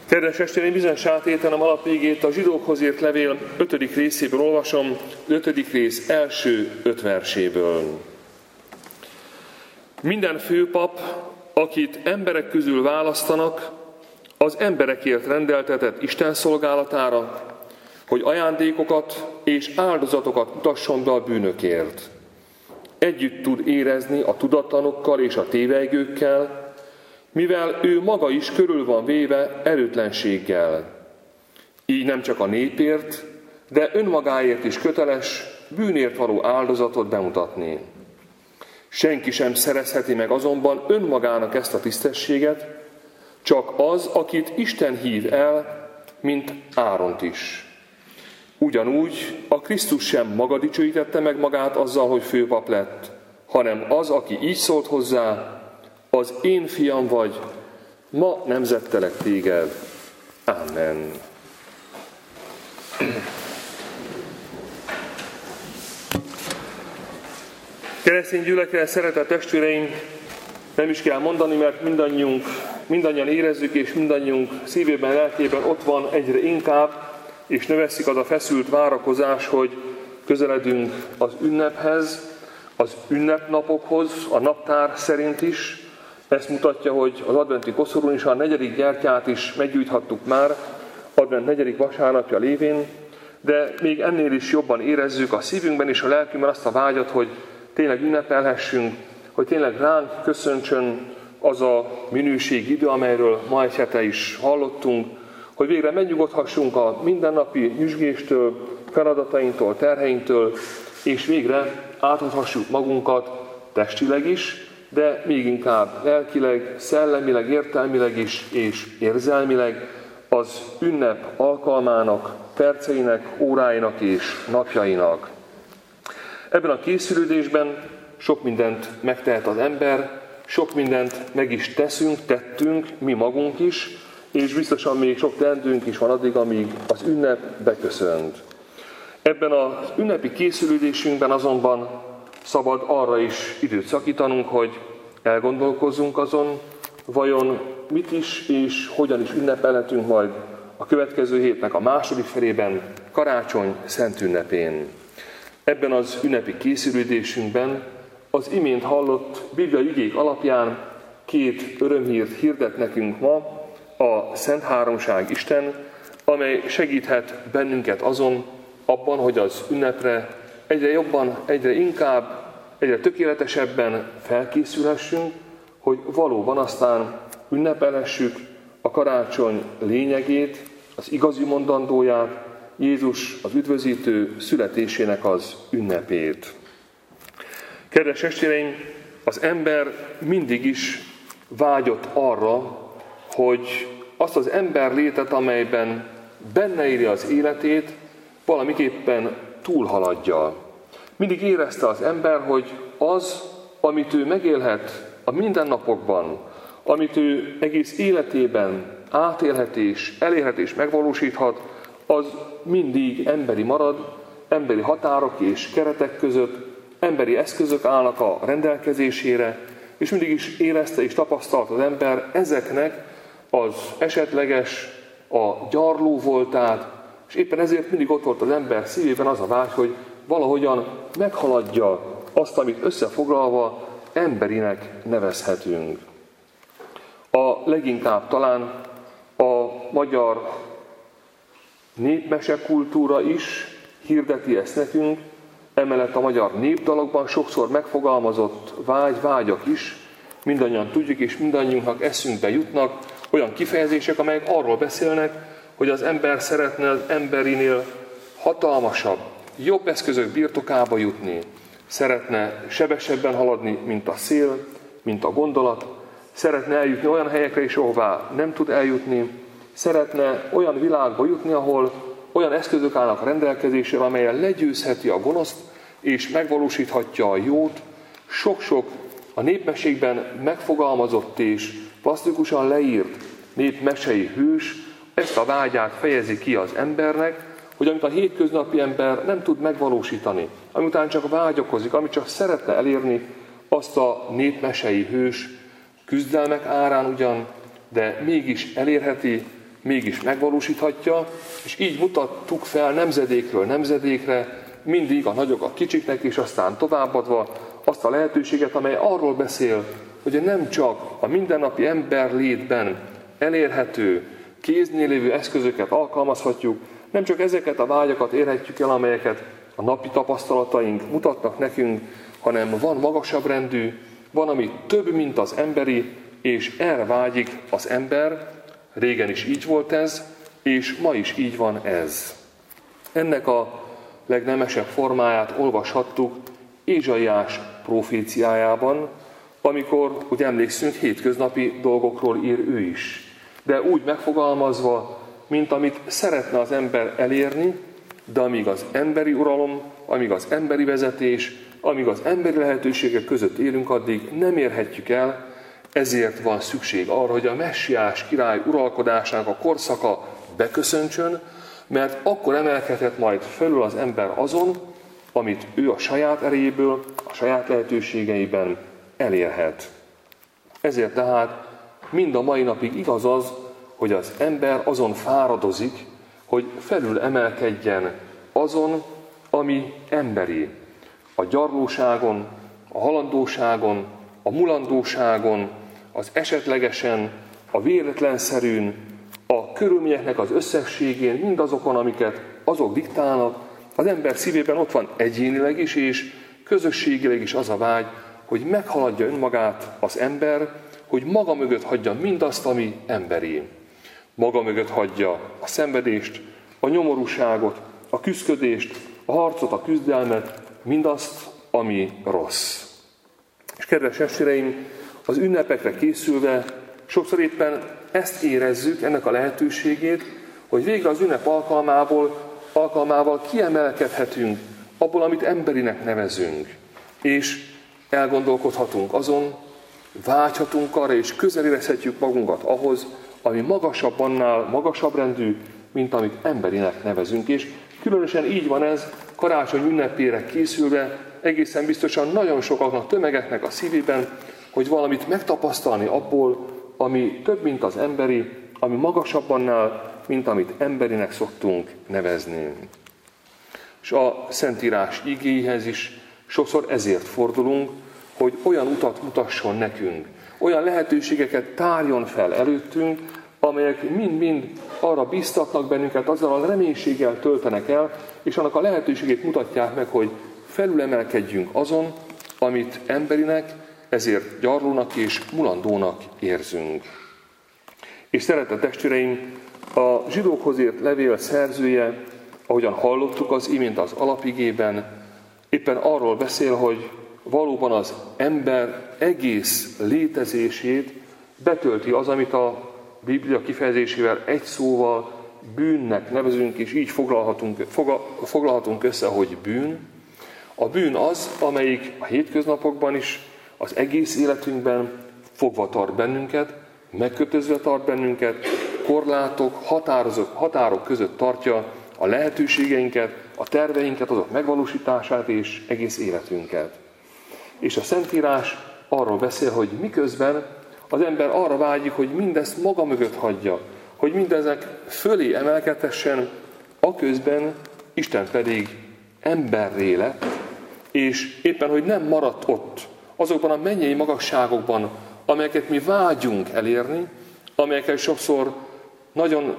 Kedves testvéreim, bizonyos átételem alapigét a zsidókhoz írt levél 5. részéből olvasom, 5. rész első 5 verséből. Minden főpap, akit emberek közül választanak, az emberekért rendeltetett Isten szolgálatára, hogy ajándékokat és áldozatokat mutasson be a bűnökért. Együtt tud érezni a tudatlanokkal és a tévejgőkkel, mivel ő maga is körül van véve erőtlenséggel. Így nem csak a népért, de önmagáért is köteles bűnért való áldozatot bemutatni. Senki sem szerezheti meg azonban önmagának ezt a tisztességet, csak az, akit Isten hív el, mint Áront is. Ugyanúgy a Krisztus sem maga dicsőítette meg magát azzal, hogy főpap lett, hanem az, aki így szólt hozzá: az én fiam vagy, ma nemzettelek téged. Amen. Keresztény gyülekezet, szeretett testvéreim, nem is kell mondani, mert mindannyian érezzük, és mindannyiunk szívében, lelkében ott van egyre inkább, és növeszik az a feszült várakozás, hogy közeledünk az ünnephez, az ünnepnapokhoz, a naptár szerint is. Ezt mutatja, hogy az adventi koszorún is a 4. gyertyát is meggyújthattuk már, advent 4. vasárnapja lévén, de még ennél is jobban érezzük a szívünkben és a lelkünkben azt a vágyat, hogy tényleg ünnepelhessünk, hogy tényleg ránk köszöntsön az a minőségi idő, amelyről ma egy hete is hallottunk, hogy végre megnyugodhassunk a mindennapi nyüzsgéstől, feladatainktól, terheinktől, és végre átadhassuk magunkat testileg is, de még inkább lelkileg, szellemileg, értelmileg is, és érzelmileg az ünnep alkalmának, perceinek, óráinak és napjainak. Ebben a készülődésben sok mindent megtehet az ember, sok mindent meg is tettünk, mi magunk is, és biztosan még sok teendőnk is van addig, amíg az ünnep beköszönt. Ebben az ünnepi készülődésünkben azonban szabad arra is időt szakítanunk, hogy elgondolkozzunk azon, vajon mit is és hogyan is ünnepelhetünk majd a következő hétnek a második felében, karácsony szent ünnepén. Ebben az ünnepi készülődésünkben az imént hallott bibliai igék alapján 2 örömhírt hirdet nekünk ma a Szent Háromság Isten, amely segíthet bennünket abban, hogy az ünnepre egyre jobban, egyre inkább, egyre tökéletesebben felkészülhessünk, hogy valóban aztán ünnepelhessük a karácsony lényegét, az igazi mondandóját, Jézus az üdvözítő születésének az ünnepét. Kedves testvéreim, az ember mindig is vágyott arra, hogy azt az ember létet, amelyben benne írja az életét, valamiképpen túlhaladja. Mindig érezte az ember, hogy az, amit ő megélhet a mindennapokban, amit ő egész életében átélhet és elérhet és megvalósíthat, az mindig emberi marad, emberi határok és keretek között, emberi eszközök állnak a rendelkezésére, és mindig is érezte és tapasztalt az ember ezeknek az esetleges, a gyarló voltát, és éppen ezért mindig ott volt az ember szívében az a vágy, hogy valahogyan meghaladja azt, amit összefoglalva emberinek nevezhetünk. A leginkább talán a magyar népmesekultúra is hirdeti ezt nekünk, emellett a magyar népdalokban sokszor megfogalmazott vágyak is, mindannyian tudjuk, és mindannyiunknak eszünkbe jutnak olyan kifejezések, amelyek arról beszélnek, hogy az ember szeretne az emberinél hatalmasabb, jobb eszközök birtokába jutni, szeretne sebesebben haladni, mint a szél, mint a gondolat, szeretne eljutni olyan helyekre is, ahová nem tud eljutni, szeretne olyan világba jutni, ahol olyan eszközök állnak a rendelkezésre, amelyen legyőzheti a gonoszt, és megvalósíthatja a jót. Sok-sok a népmesékben megfogalmazott és plastikusan leírt népmesei hős ezt a vágyát fejezi ki az embernek, hogy amit a hétköznapi ember nem tud megvalósítani, amitán csak vágyakozik, amit csak szeretne elérni, azt a népmesei hős küzdelmek árán ugyan, de mégis elérheti, mégis megvalósíthatja, és így mutattuk fel nemzedékről nemzedékre, mindig a nagyok a kicsiknek, és aztán továbbadva azt a lehetőséget, amely arról beszél, hogy nem csak a mindennapi emberlétben elérhető, kéznél lévő eszközöket alkalmazhatjuk, nem csak ezeket a vágyakat érhetjük el, amelyeket a napi tapasztalataink mutatnak nekünk, hanem van magasabb rendű, van, ami több, mint az emberi, és erre vágyik az ember. Régen is így volt ez, és ma is így van ez. Ennek a legnemesebb formáját olvashattuk Ézsaiás proféciájában, amikor, úgy emlékszünk, hétköznapi dolgokról ír ő is. De úgy megfogalmazva, mint amit szeretne az ember elérni, de amíg az emberi uralom, amíg az emberi vezetés, amíg az emberi lehetőségek között élünk, addig nem érhetjük el, ezért van szükség arra, hogy a messiás király uralkodásának a korszaka beköszöntsön, mert akkor emelkedhet majd felül az ember azon, amit ő a saját erejéből, a saját lehetőségeiben elérhet. Ezért tehát mind a mai napig igaz az, hogy az ember azon fáradozik, hogy felül emelkedjen azon, ami emberi. A gyarlóságon, a halandóságon, a mulandóságon, az esetlegesen, a véletlenszerűn, a körülményeknek az összességén, mindazokon, amiket azok diktálnak, az ember szívében ott van egyénileg is, és közösségileg is az a vágy, hogy meghaladja önmagát az ember, hogy maga mögött hagyja mindazt, ami emberi. Maga mögött hagyja a szenvedést, a nyomorúságot, a küszködést, a harcot, a küzdelmet, mindazt, ami rossz. És kedves testvéreim, az ünnepekre készülve sokszor éppen ezt érezzük, ennek a lehetőségét, hogy végre az ünnep alkalmával kiemelkedhetünk abból, amit emberinek nevezünk. És elgondolkodhatunk azon, vágyhatunk arra, és közel érezhetjük magunkat ahhoz, ami magasabb annál, magasabb rendű, mint amit emberinek nevezünk. És különösen így van ez karácsony ünnepére készülve, egészen biztosan nagyon sokaknak, tömegeknek a szívében, hogy valamit megtapasztalni abból, ami több, mint az emberi, ami magasabb annál, mint amit emberinek szoktunk nevezni. És a Szentírás igéihez is sokszor ezért fordulunk, hogy olyan utat mutasson nekünk, olyan lehetőségeket tárjon fel előttünk, amelyek mind-mind arra bíztatnak bennünket, azzal a reménységgel töltenek el, és annak a lehetőségét mutatják meg, hogy felülemelkedjünk azon, amit emberinek, ezért gyarlónak és mulandónak érzünk. És szeretett testvéreim, a zsidókhoz írt levél szerzője, ahogyan hallottuk az imént az alapigében, éppen arról beszél, hogy valóban az ember egész létezését betölti az, amit a Biblia kifejezésével egy szóval bűnnek nevezünk, és így foglalhatunk össze, hogy bűn. A bűn az, amelyik a hétköznapokban is, az egész életünkben fogva tart bennünket, megkötözve tart bennünket, korlátok, határok között tartja a lehetőségeinket, a terveinket, azok megvalósítását és egész életünket. És a Szentírás arról beszél, hogy miközben az ember arra vágyik, hogy mindezt maga mögött hagyja, hogy mindezek fölé emelkedhessen, aközben Isten pedig emberré lett, és éppen, hogy nem maradt ott, azokban a mennyei magasságokban, amelyeket mi vágyunk elérni, amelyeket sokszor nagyon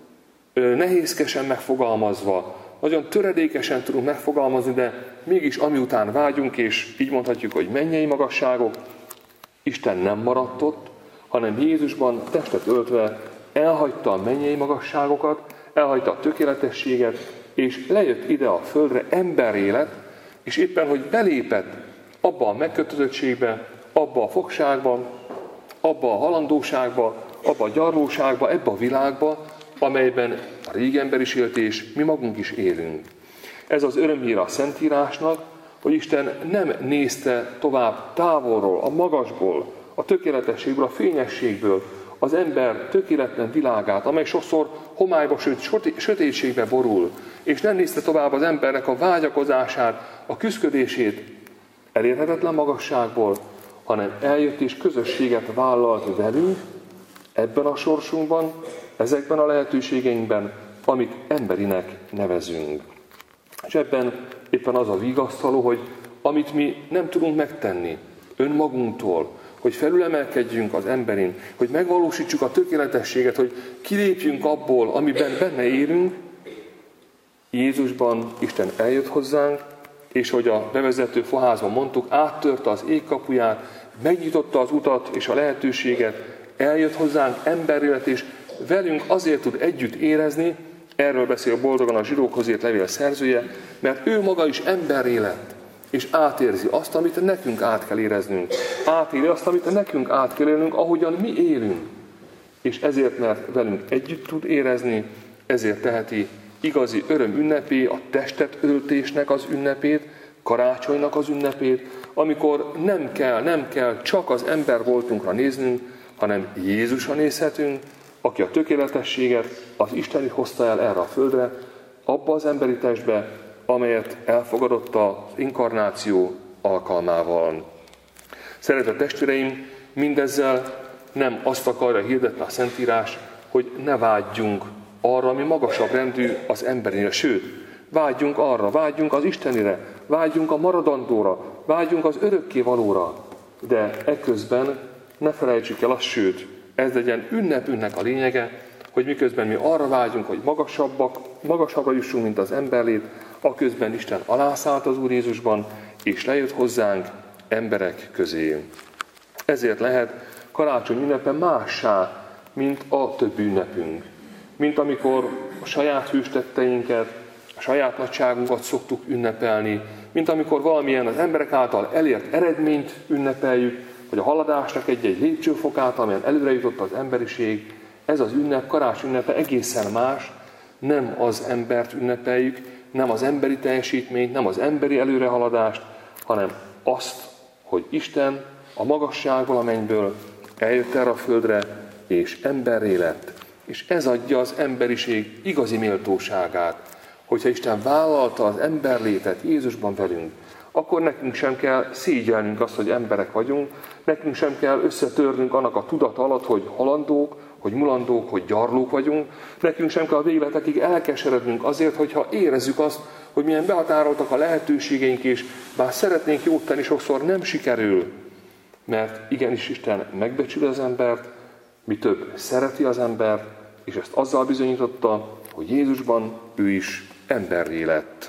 nehézkesen megfogalmazva, nagyon töredékesen tudunk megfogalmazni, de mégis amiután vágyunk, és így mondhatjuk, hogy mennyei magasságok, Isten nem maradt ott, hanem Jézusban testet öltve elhagyta a mennyei magasságokat, elhagyta a tökéletességet, és lejött ide a földre emberré lett, és éppen, hogy belépett abba a megkötözöttségbe, abba a fogságba, abba a halandóságba, abba a gyarlóságba, ebbe a világba, amelyben a régi ember is élt, és mi magunk is élünk. Ez az örömhír a Szentírásnak, hogy Isten nem nézte tovább távolról, a magasból, a tökéletességből, a fényességből az ember tökéletlen világát, amely sokszor homályba, sőt sötétségbe borul, és nem nézte tovább az embernek a vágyakozását, a küszködését elérhetetlen magasságból, hanem eljött és közösséget vállalt velünk ebben a sorsunkban, ezekben a lehetőségeinkben, amit emberinek nevezünk. És ebben éppen az a vigasztaló, hogy amit mi nem tudunk megtenni önmagunktól, hogy felülemelkedjünk az emberin, hogy megvalósítsuk a tökéletességet, hogy kilépjünk abból, amiben benne élünk, Jézusban Isten eljött hozzánk, és hogy a bevezető faházban mondtuk, áttörte az ég kapuját, megnyitotta az utat és a lehetőséget, eljött hozzánk emberélet, és velünk azért tud együtt érezni, erről beszél boldogan a Zsidókhoz írt levél szerzője, mert ő maga is emberré lett, és átérzi azt, amit nekünk át kell éreznünk. Átéli azt, amit nekünk át kell élnünk, ahogyan mi élünk. És ezért, mert velünk együtt tud érezni, ezért teheti igazi öröm ünnepé, a testet öltésnek az ünnepét, karácsonynak az ünnepét, amikor nem kell csak az ember voltunkra néznünk, hanem Jézusra nézhetünk, aki a tökéletességet, az Isten hozta el erre a földre, abba az emberi testbe, amelyet elfogadott az inkarnáció alkalmával. Szeretett testvéreim, mindezzel nem azt akarja hirdetni a Szentírás, hogy ne vágyjunk arra, ami magasabb rendű az embernél, sőt, vágyjunk arra, vágyjunk az Istenire, vágyjunk a maradandóra, vágyjunk az örökkévalóra, de ekközben ne felejtsük el azt, sőt, ez legyen ünnepünknek a lényege, hogy miközben mi arra vágyunk, hogy magasabbra jussunk, mint az emberlét, aközben Isten alászállt az Úr Jézusban, és lejött hozzánk emberek közé. Ezért lehet karácsony ünnepe mássá, mint a többi ünnepünk. Mint amikor a saját hőstetteinket, a saját nagyságunkat szoktuk ünnepelni, mint amikor valamilyen az emberek által elért eredményt ünnepeljük, vagy a haladásnak egy-egy lépcsőfokát, amelyen előre jutott az emberiség. Ez az ünnep, karácsony ünnepe egészen más, nem az embert ünnepeljük, nem az emberi teljesítményt, nem az emberi előrehaladást, hanem azt, hogy Isten a magasságból, a mennyből eljött erre a földre, és emberré lett. És ez adja az emberiség igazi méltóságát, hogyha Isten vállalta az emberlétet Jézusban velünk, akkor nekünk sem kell szégyelnünk azt, hogy emberek vagyunk, nekünk sem kell összetörnünk annak a tudat alatt, hogy halandók, hogy mulandók, hogy gyarlók vagyunk, nekünk sem kell a végletekig elkeserednünk azért, hogyha érezzük azt, hogy milyen behatároltak a lehetőségeink, és bár szeretnénk jót tenni, sokszor nem sikerül, mert igenis Isten megbecsül az embert, mi több szereti az embert, és ezt azzal bizonyította, hogy Jézusban ő is emberré lett.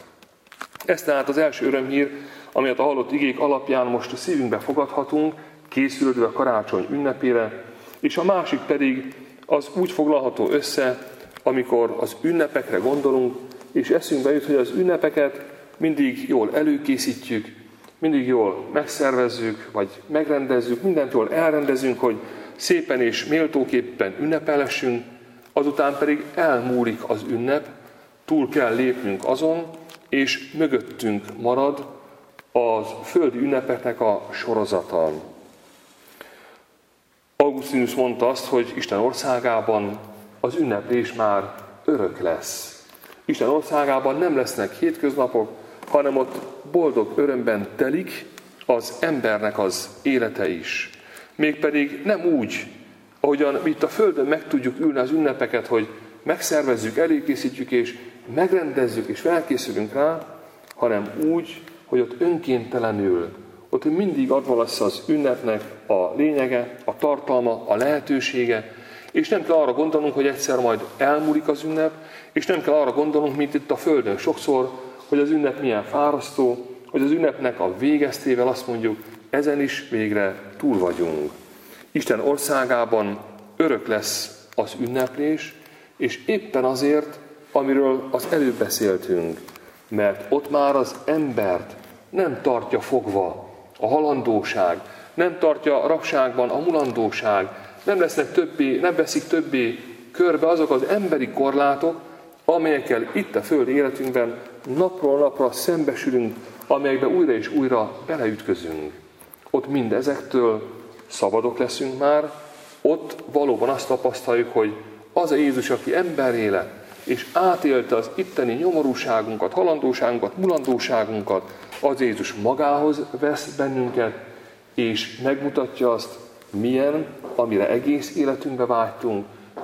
Ez tehát az első örömhír, amelyet a hallott igék alapján most a szívünkbe fogadhatunk, készülődve a karácsony ünnepére, és a másik pedig az úgy foglalható össze, amikor az ünnepekre gondolunk, és eszünkbe jut, hogy az ünnepeket mindig jól előkészítjük, mindig jól megszervezzük, vagy megrendezzük, mindent jól elrendezünk, hogy szépen és méltóképpen ünnepelhessünk, azután pedig elmúlik az ünnep, túl kell lépnünk azon, és mögöttünk marad az földi ünnepeknek a sorozata. Augustinus mondta azt, hogy Isten országában az ünneplés már örök lesz. Isten országában nem lesznek hétköznapok, hanem ott boldog örömben telik az embernek az élete is. Mégpedig nem úgy, ahogyan mi itt a Földön meg tudjuk ülni az ünnepeket, hogy megszervezzük, előkészítjük és megrendezzük és felkészülünk rá, hanem úgy, hogy ott önkéntelenül, ott mindig adva lesz az ünnepnek a lényege, a tartalma, a lehetősége, és nem kell arra gondolnunk, hogy egyszer majd elmúlik az ünnep, és nem kell arra gondolnunk, mint itt a Földön sokszor, hogy az ünnep milyen fárasztó, hogy az ünnepnek a végeztével azt mondjuk, ezen is végre túl vagyunk. Isten országában örök lesz az ünneplés, és éppen azért, amiről az előbb beszéltünk, mert ott már az embert nem tartja fogva a halandóság, nem tartja rabságban a mulandóság, nem veszik többé körbe azok az emberi korlátok, amelyekkel itt a földi életünkben napról napra szembesülünk, amelyekben újra és újra beleütközünk. Ott mind ezektől szabadok leszünk már, ott valóban azt tapasztaljuk, hogy az a Jézus, aki emberré lett, és átélte az itteni nyomorúságunkat, halandóságunkat, mulandóságunkat, az Jézus magához vesz bennünket, és megmutatja azt, milyen, amire egész életünkbe vágytunk,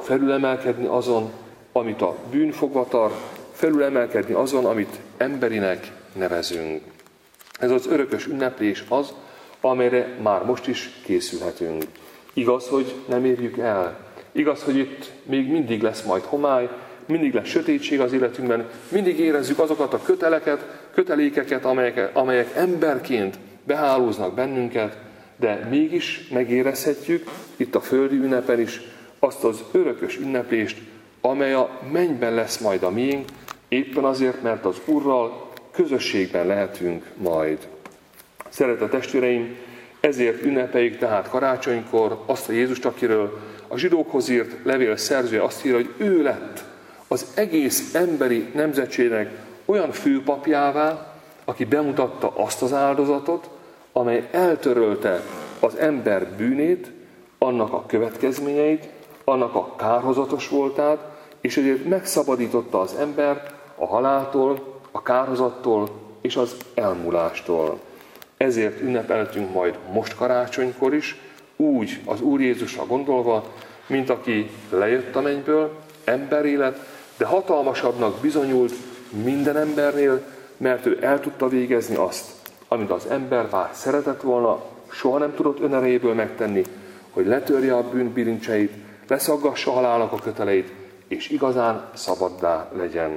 felülemelkedni azon, amit a bűn fogva tart, felülemelkedni azon, amit emberinek nevezünk. Ez az örökös ünneplés az, amelyre már most is készülhetünk. Igaz, hogy nem érjük el. Igaz, hogy itt még mindig lesz majd homály, mindig lesz sötétség az életünkben, mindig érezzük azokat a kötelékeket, amelyek emberként behálóznak bennünket, de mégis megérezhetjük itt a földi ünnepen is azt az örökös ünneplést, amely a mennyben lesz majd a miénk, éppen azért, mert az Urral közösségben lehetünk majd. Szeretett testvéreim, ezért ünnepeljük tehát karácsonykor azt a Jézust, akiről a zsidókhoz írt levél szerzője azt írja, hogy ő lett az egész emberi nemzetségnek olyan főpapjává, aki bemutatta azt az áldozatot, amely eltörölte az ember bűnét, annak a következményeit, annak a kárhozatos voltát, és ezért megszabadította az embert a haláltól, a kárhozattól és az elmúlástól. Ezért ünnepeltünk majd most karácsonykor is, úgy az Úr Jézusra gondolva, mint aki lejött a mennyből, emberi lett, de hatalmasabbnak bizonyult minden embernél, mert ő el tudta végezni azt, amit az ember bár szeretett volna, soha nem tudott önerejéből megtenni, hogy letörje a bűn bilincseit, leszaggassa halálnak a köteleit, és igazán szabaddá legyen.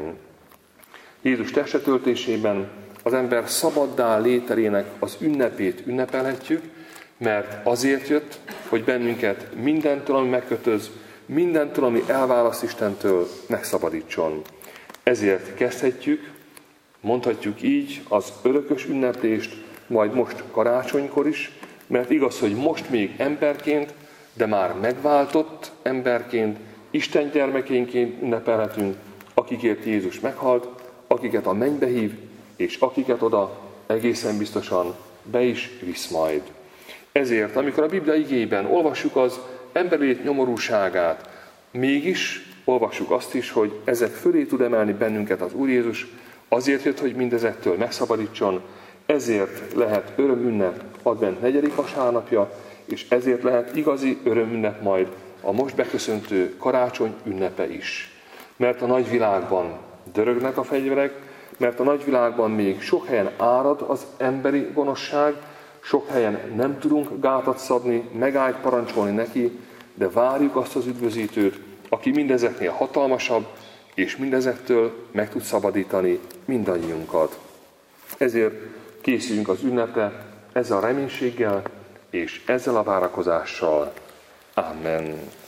Jézus testetöltésében az ember szabaddá lételének az ünnepét ünnepelhetjük, mert azért jött, hogy bennünket mindentől, ami megkötöz, mindentől, ami elválaszt Istentől, megszabadítson. Ezért kezdhetjük, mondhatjuk így, az örökös ünneplést, majd most karácsonykor is, mert igaz, hogy most még emberként, de már megváltott emberként, Isten gyermekénként ünnepelhetünk, akikért Jézus meghalt, akiket a mennybe hív, és akiket oda egészen biztosan be is visz majd. Ezért, amikor a Biblia igében olvassuk az emberlét nyomorúságát, mégis olvassuk azt is, hogy ezek fölé tud emelni bennünket az Úr Jézus, azért jött, hogy mindezektől megszabadítson, ezért lehet örömünnep advent 4. vasárnapja, és ezért lehet igazi örömünnep majd a most beköszöntő karácsony ünnepe is. Mert a nagyvilágban dörögnek a fegyverek, mert a nagyvilágban még sok helyen árad az emberi gonoszság, sok helyen nem tudunk gátat szabni, megállt parancsolni neki, de várjuk azt az üdvözítőt, aki mindezeknél hatalmasabb, és mindezektől meg tud szabadítani mindannyiunkat. Ezért készüljünk az ünnepre ezzel a reménységgel, és ezzel a várakozással. Amen.